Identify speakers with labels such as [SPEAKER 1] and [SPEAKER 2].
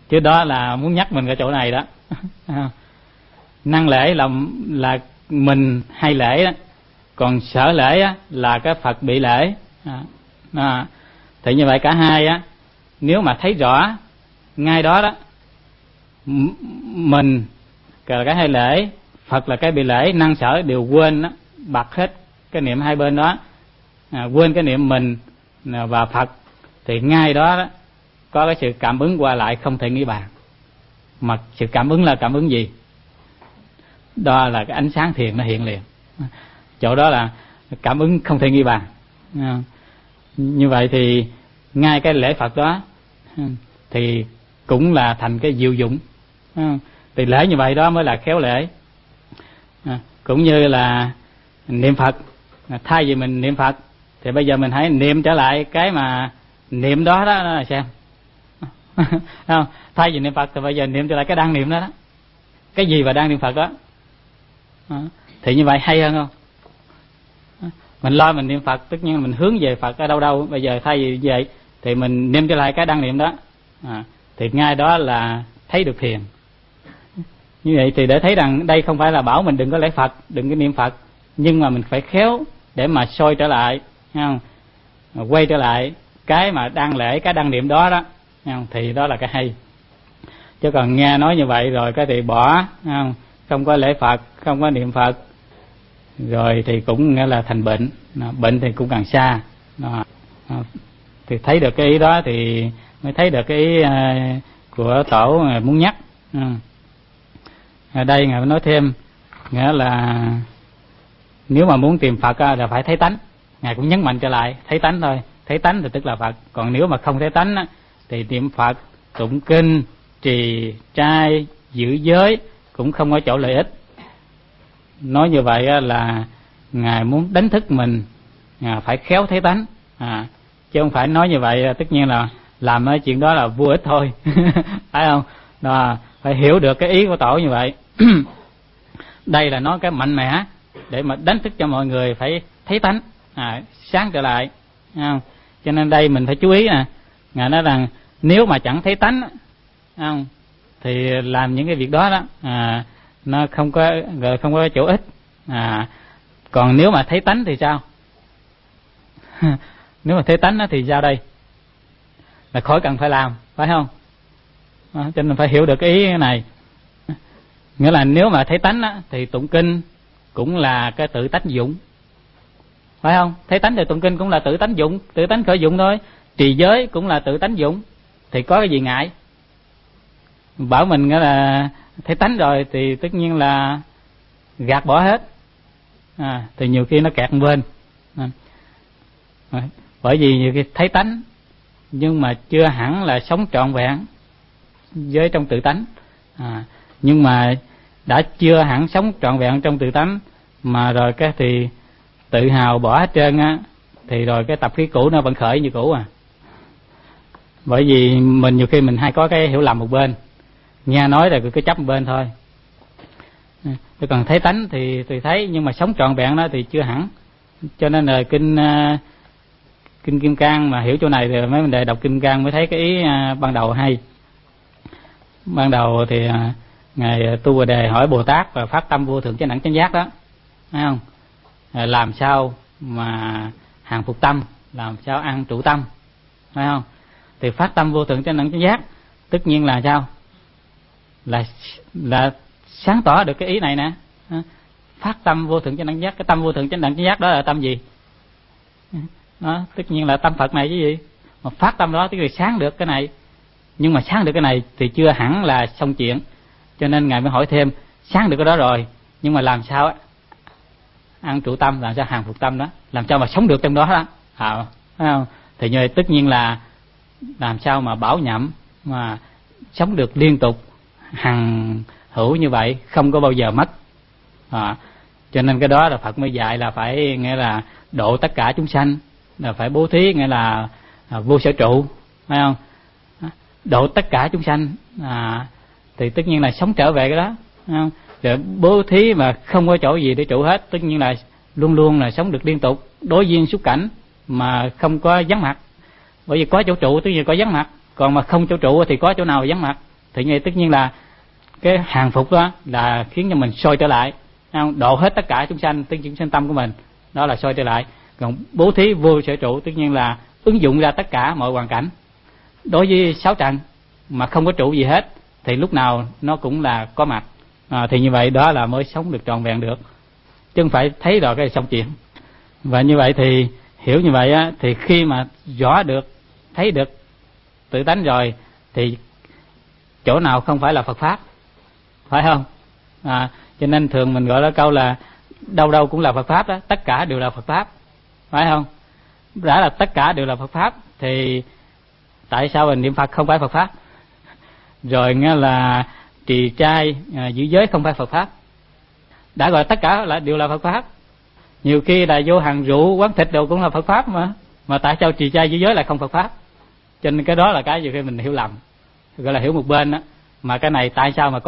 [SPEAKER 1] chứ đó là muốn nhắc mình cái chỗ này đó. Năng lễ là mình hay lễ đó, còn sở lễ á, là cái Phật bị lễ. Thì như vậy cả hai á, nếu mà thấy rõ ngay đó đó, mình là cái hay lễ, Phật là cái bị lễ, năng sở đều quên đó, bật hết cái niệm hai bên đó, quên cái niệm mình và Phật, thì ngay đó, đó có cái sự cảm ứng qua lại không thể nghĩ bàn. Mà sự cảm ứng là cảm ứng gì? Đó là cái ánh sáng thiền nó hiện liền. Chỗ đó là cảm ứng không thể nghĩ bàn. Như vậy thì ngay cái lễ Phật đó thì cũng là thành cái diệu dụng. Thì lễ như vậy đó mới là khéo lễ. Cũng như là niệm Phật, thay vì mình niệm Phật thì bây giờ mình hãy niệm trở lại cái mà niệm đó đó là xem. Không? Thay vì niệm Phật thì bây giờ niệm trở lại cái đang niệm đó đó. Cái gì mà đang niệm Phật đó. Thì như vậy hay hơn không? Mình lo mình niệm Phật, tất nhiên mình hướng về Phật ở đâu đâu. Bây giờ thay vì vậy thì mình niệm trở lại cái đang niệm đó, thì ngay đó là thấy được thiền. Như vậy thì để thấy rằng đây không phải là bảo mình đừng có lễ Phật, đừng có niệm Phật, nhưng mà mình phải khéo để mà soi trở lại, không? Quay trở lại cái mà đang lễ, cái đang niệm đó đó, không? Thì đó là cái hay. Chứ còn nghe nói như vậy rồi cái thì bỏ, không có lễ Phật, không có niệm Phật, rồi thì cũng nghĩa là thành bệnh. Bệnh thì cũng càng xa. Thì thấy được cái ý đó thì mới thấy được cái ý của tổ muốn nhắc. Ở đây Ngài nói thêm, nghĩa là nếu mà muốn tìm Phật là phải thấy tánh. Ngài cũng nhấn mạnh trở lại, thấy tánh thôi. Thấy tánh thì tức là Phật. Còn nếu mà không thấy tánh thì niệm Phật, tụng kinh, trì trai, giữ giới cũng không có chỗ lợi ích. Nói như vậy là Ngài muốn đánh thức mình phải khéo thấy tánh, chứ không phải nói như vậy tất nhiên là làm cái chuyện đó là vô ích thôi. Phải không? Đó, phải hiểu được cái ý của tổ như vậy. Đây là nói cái mạnh mẽ để mà đánh thức cho mọi người phải thấy tánh, sáng trở lại. Không? Cho nên đây mình phải chú ý nè. Ngài nói rằng nếu mà chẳng thấy tánh, không, thì làm những cái việc đó đó nó không có chỗ ích. Còn nếu mà thấy tánh thì sao? Nếu mà thấy tánh thì sao đây? Là khỏi cần phải làm, phải không? Cho nên phải hiểu được cái ý này. Nghĩa là nếu mà thấy tánh thì tụng kinh cũng là cái tự tánh dụng, phải không? Thấy tánh thì tụng kinh cũng là tự tánh dụng, tự tánh khởi dụng thôi. Trì giới cũng là tự tánh dụng, thì có cái gì ngại? Bảo mình nghĩa là thấy tánh rồi thì tất nhiên là gạt bỏ hết, thì nhiều khi nó kẹt một bên. Bởi vì nhiều khi thấy tánh nhưng mà chưa hẳn là sống trọn vẹn với trong tự tánh, nhưng mà đã chưa hẳn sống trọn vẹn trong tự tánh mà rồi cái thì tự hào bỏ hết trơn thì rồi cái tập khí cũ nó vẫn khởi như cũ. Bởi vì mình nhiều khi mình hay có cái hiểu lầm một bên, nghe nói là cứ chấp một bên thôi. Chứ còn thấy tánh thì thấy, nhưng mà sống trọn vẹn đó thì chưa hẳn. Cho nên là kinh Kim Cang mà hiểu chỗ này thì mấy vấn đề đọc Kim Cang mới thấy cái ý ban đầu hay. Ban đầu thì ngài Tu Bồ Đề hỏi Bồ Tát và phát tâm vô thượng chánh đẳng chánh giác đó, thấy không? Làm sao mà hàng phục tâm, làm sao an trụ tâm, phải không? Thì phát tâm vô thượng chánh đẳng chánh giác tất nhiên là sao? Là sáng tỏ được cái ý này nè. Phát tâm vô thượng chánh đẳng giác, cái tâm vô thượng chánh đẳng chánh giác đó là tâm gì? Đó, tất nhiên là tâm Phật này chứ gì. Mà phát tâm đó tức là sáng được cái này. Nhưng mà sáng được cái này thì chưa hẳn là xong chuyện. Cho nên ngài mới hỏi thêm, sáng được cái đó rồi, nhưng mà làm sao an trụ tâm, làm sao hàng phục tâm đó, làm sao mà sống được trong đó đó, phải không? Thì như vậy tất nhiên là làm sao mà bảo nhậm mà sống được liên tục hằng hữu như vậy, không có bao giờ mất. Cho nên cái đó là Phật mới dạy là phải nghĩa là độ tất cả chúng sanh, là phải bố thí, nghĩa là vô sở trụ, phải không? Độ tất cả chúng sanh thì tất nhiên là sống trở về cái đó, phải không? Rồi bố thí mà không có chỗ gì để trụ hết, tất nhiên là luôn luôn là sống được liên tục, đối duyên xúc cảnh mà không có vắng mặt. Bởi vì có chỗ trụ tất nhiên có vắng mặt, còn mà không chỗ trụ thì có chỗ nào vắng mặt, thì như vậy tất nhiên là cái hàng phục đó là khiến cho mình soi trở lại, độ hết tất cả chúng sanh tới chúng sanh tâm của mình, đó là soi trở lại. Còn bố thí vô sở trụ tất nhiên là ứng dụng ra tất cả mọi hoàn cảnh. Đối với sáu trần mà không có trụ gì hết thì lúc nào nó cũng là có mặt, thì như vậy đó là mới sống được trọn vẹn được, chứ không phải thấy rồi cái xong chuyện. Và như vậy thì hiểu như vậy á, thì khi mà rõ được, thấy được tự tánh rồi thì chỗ nào không phải là Phật pháp, phải không? Cho nên thường mình gọi là câu là đâu đâu cũng là Phật pháp đó, tất cả đều là Phật pháp, phải không? Đã là tất cả đều là Phật pháp thì tại sao mình niệm Phật không phải Phật pháp? Rồi nghe là trì trai, giữ giới không phải Phật pháp. Đã gọi tất cả là đều là Phật pháp. Nhiều khi là vô hàng rượu quán thịt đều cũng là Phật pháp mà tại sao trì trai giữ giới lại không Phật pháp? Cho nên cái đó là cái nhiều khi mình hiểu lầm, gọi là hiểu một bên đó. Mà cái này tại sao mà